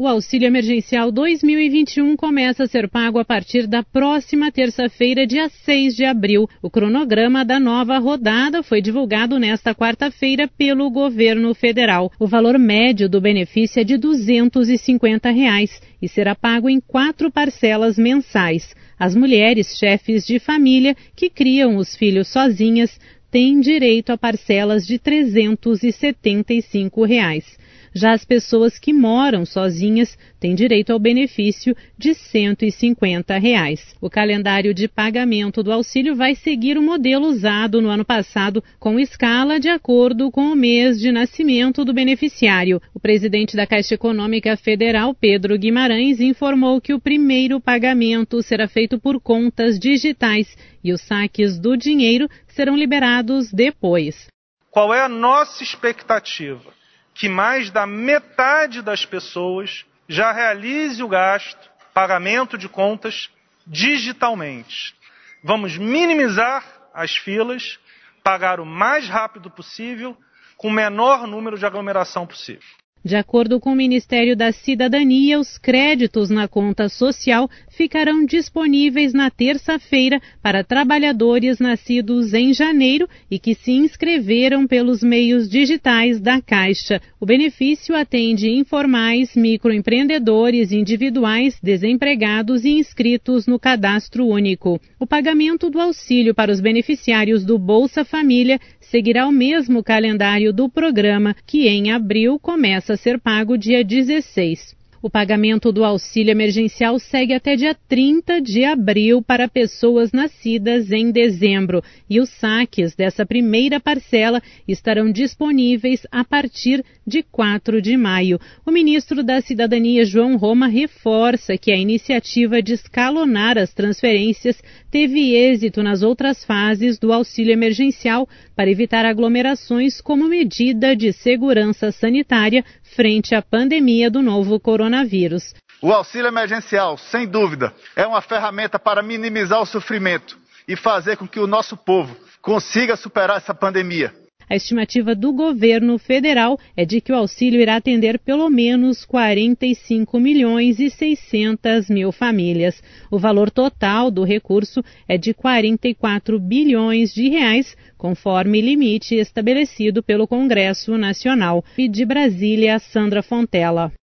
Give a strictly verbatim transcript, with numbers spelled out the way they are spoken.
O auxílio emergencial dois mil e vinte e um começa a ser pago a partir da próxima terça-feira, dia seis de abril. O cronograma da nova rodada foi divulgado nesta quarta-feira pelo governo federal. O valor médio do benefício é de duzentos e cinquenta reais e será pago em quatro parcelas mensais. As mulheres chefes de família que criam os filhos sozinhas têm direito a parcelas de trezentos e setenta e cinco reais. Já as pessoas que moram sozinhas têm direito ao benefício de cento e cinquenta reais. O calendário de pagamento do auxílio vai seguir o modelo usado no ano passado, com escala de acordo com o mês de nascimento do beneficiário. O presidente da Caixa Econômica Federal, Pedro Guimarães, informou que o primeiro pagamento será feito por contas digitais e os saques do dinheiro serão liberados depois. Qual é a nossa expectativa? Que mais da metade das pessoas já realize o gasto, pagamento de contas, digitalmente. Vamos minimizar as filas, pagar o mais rápido possível, com o menor número de aglomeração possível. De acordo com o Ministério da Cidadania, os créditos na conta social ficarão disponíveis na terça-feira para trabalhadores nascidos em janeiro e que se inscreveram pelos meios digitais da Caixa. O benefício atende informais, microempreendedores, individuais, desempregados e inscritos no Cadastro Único. O pagamento do auxílio para os beneficiários do Bolsa Família seguirá o mesmo calendário do programa, que em abril começa a ser pago dia dezesseis. O pagamento do auxílio emergencial segue até dia trinta de abril para pessoas nascidas em dezembro e os saques dessa primeira parcela estarão disponíveis a partir de quatro de maio. O ministro da Cidadania, João Roma, reforça que a iniciativa de escalonar as transferências teve êxito nas outras fases do auxílio emergencial para evitar aglomerações como medida de segurança sanitária frente à pandemia do novo coronavírus. O auxílio emergencial, sem dúvida, é uma ferramenta para minimizar o sofrimento e fazer com que o nosso povo consiga superar essa pandemia. A estimativa do governo federal é de que o auxílio irá atender pelo menos quarenta e cinco milhões e seiscentas mil famílias. O valor total do recurso é de quarenta e quatro bilhões de reais, conforme limite estabelecido pelo Congresso Nacional. E de Brasília, Sandra Fontela.